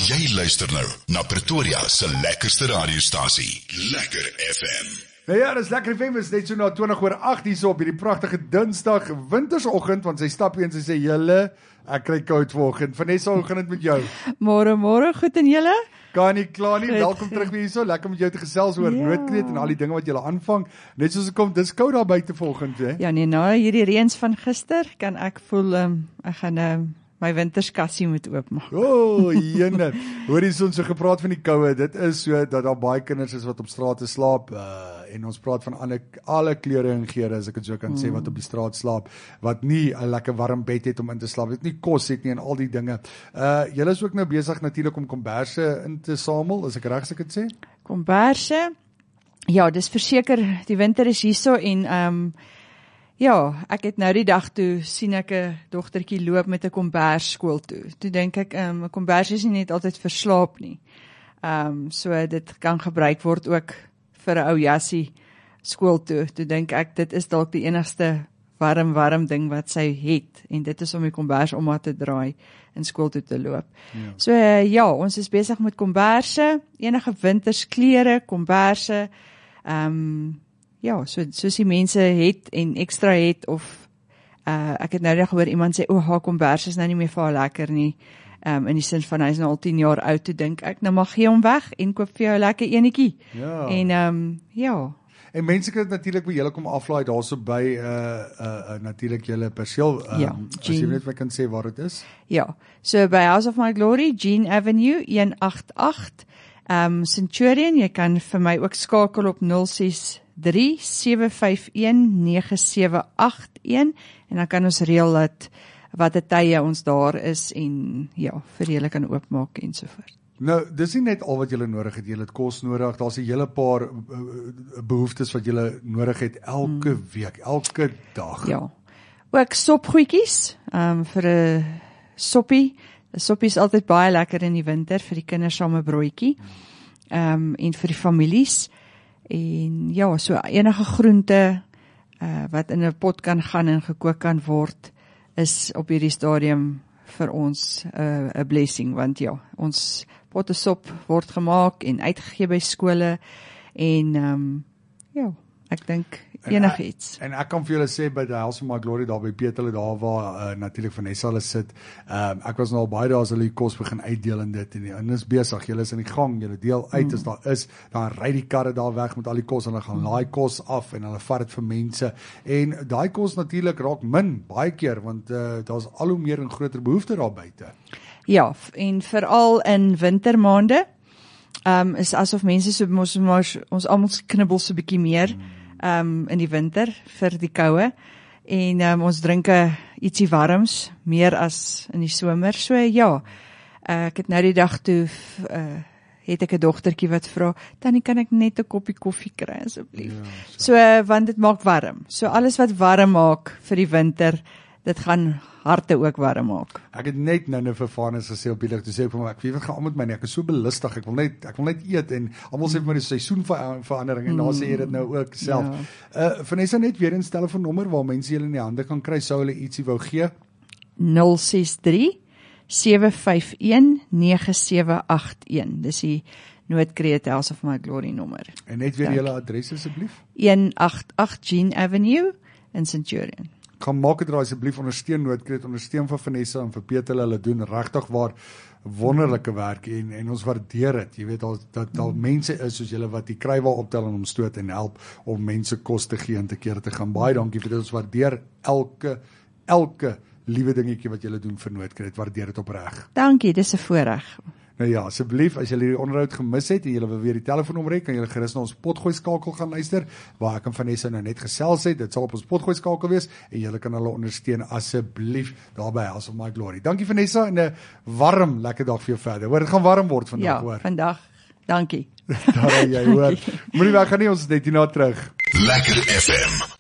Jy luister nou na Pretoria se lekkerste radiostasie, Lekker FM. Nou ja, dis Lekker FM, is net so na 20:08 hierso op hierdie pragtige Dinsdag wintersoggend, want sy stap hier en sy sê, julle, ek kry koud vanoggend. Vanessa, hoe gaan dit met jou? Môre, goed en julle? Kan nie klaar nie, welkom terug weer hierso, lekker met jou te gesels oor noodkreet en al die dinge wat julle aanvang. Net soos ek kom, dis koud daar buite vanoggend, hè? Ja nee, nou hierdie reëns van gister, kan ek voel, ek gaan my winterskassie moet oopmaak. Jene, hoor hier so gepraat van die koue, dit is so dat daar baie kinders is wat op strate slaap, en ons praat van alle kleure en geure, as ek het so kan sê, wat op die straat slaap, wat nie 'n lekker warm bed het om in te slaap, wat nie kos het nie en al die dinge. Julle is ook nou besig natuurlik om komberse in te samel, as ek reg as ek het sê? Komberse, ja, dis verseker, die winter is hierso en ja, ek het nou die dag toe sien ek 'n dogtertjie loop met 'n kombers skool toe. Toe dink ek, 'n kombers is nie net altyd vir slaap nie. So dit kan gebruik word ook vir 'n ou jassie skool toe. Toe dink ek, dit is dalk die enigste warm ding wat sy het. En dit is om die kombers om haar te draai in skool toe te loop. Ja. So ja, ons is besig met komberse, enige wintersklere, komberse, ja, soos die mense het en extra het, of ek het nou net gehoor iemand sê, haar kombers is nou nie meer vir haar lekker nie, in die sin van hy is nou al 10 jaar oud, toe dink ek, nou mag gee hom weg en koop vir jou 'n lekker enetjie. Ja. En ja. En mense kan dit natuurlik by julle kom aflaai, daarso by natuurlik julle perseel, ja, as jy net vir kan sê waar dit is. Ja, so by House of My Glory, Jean Avenue 188, Centurion, jy kan vir my ook skakel op 063-751-9781 en dan kan ons reël dat wat die tye ons daar is en ja, vir julle kan oopmaak en so voort. Nou, dis nie net al wat julle nodig het, julle het kos nodig, daar's 'n hele paar behoeftes wat julle nodig het elke week, elke dag. Ja, ook sopgoedjies, vir 'n soppie. 'n Soppie is altyd baie lekker in die winter, vir die kinders saam 'n broodjie, en vir die families, en ja, so enige groente, wat in 'n pot kan gaan en gekook kan word, is op hierdie stadium vir ons 'n blessing, want ja, ons potte sop word gemaak en uitgegee by skole, en ja, ek dink enigiets. En ek kan vir julle sê, by die House of My Glory, daar by Peterle, daar waar natuurlik Vanessa hulle sit, ek was nou al baie daar as hulle die kos begin uitdeel en dit, en is besig, julle is in die gang, julle deel uit, as daar is, dan ry die karre daar weg met al die kos, en hulle gaan laai kos af, en hulle vat dit vir mense, en daai kos natuurlik raak min, baie keer, want daar's al hoe meer en groter behoefte daar buite. Ja, en veral in wintermaande, is asof mense so, ons almal knibbel so 'n bietjie meer, in die winter, vir die koue, en ons drink ietsie warms, meer as in die somer, so ja, ek het nou die dag toe, het ek 'n dogtertjie wat vra, Tannie, kan ek net 'n koppie koffie kry asseblief? Ja, so want dit maak warm, so alles wat warm maak vir die winter, dit gaan harte ook warm maak. Ek het net nou vir Vanus gesê op die lig, toe sê ek vir my, ek weet wat gaan aan met my nie, ek is so belustig, ek wil net eet, en almal sê vir my die seisoenverandering, en daar sê jy dit nou ook self. Ja. Vanessa, net weer 'n telefoonnommer waar mense julle in die hande kan kry, sou hulle ietsie wou gee? 063-751-9781, dis die noodkreet House of My Glory nommer. En net weer julle adres asseblief? 188 Jean Avenue in Centurion. Gaan maak dit asseblief, ondersteun noodkreet, ondersteun vir Vanessa en vir Peter, hulle doen regtig waar wonderlike werk, en ons waardeer dit, jy weet, dat al mense is soos julle wat die kruiwaal optel en omstoot en help om mense kos te gee en te keer te gaan. Baie dankie vir dit, ons waardeer elke liewe dingetjie wat julle doen vir noodkreet, waardeer dit opreg. Dankie, dis 'n voorreg. Nou ja, asseblief, as julle hierdie onderhoud gemis het en julle wil weer die telefoonnommer hê, kan julle gerus na ons potgooi skakel gaan luister, waar ek en Vanessa nou net gesels het, dit sal op ons potgooi skakel wees, en julle kan hulle ondersteun asseblief daar by House of My Glory. Dankie Vanessa, en 'n warm, lekker dag vir jou verder. Hoor, dit gaan warm word vandag, hoor. Ja, vandag, dankie. Daar jy, hoor. Moenie weg gaan nie, ons is net hierna terug. Lekker FM.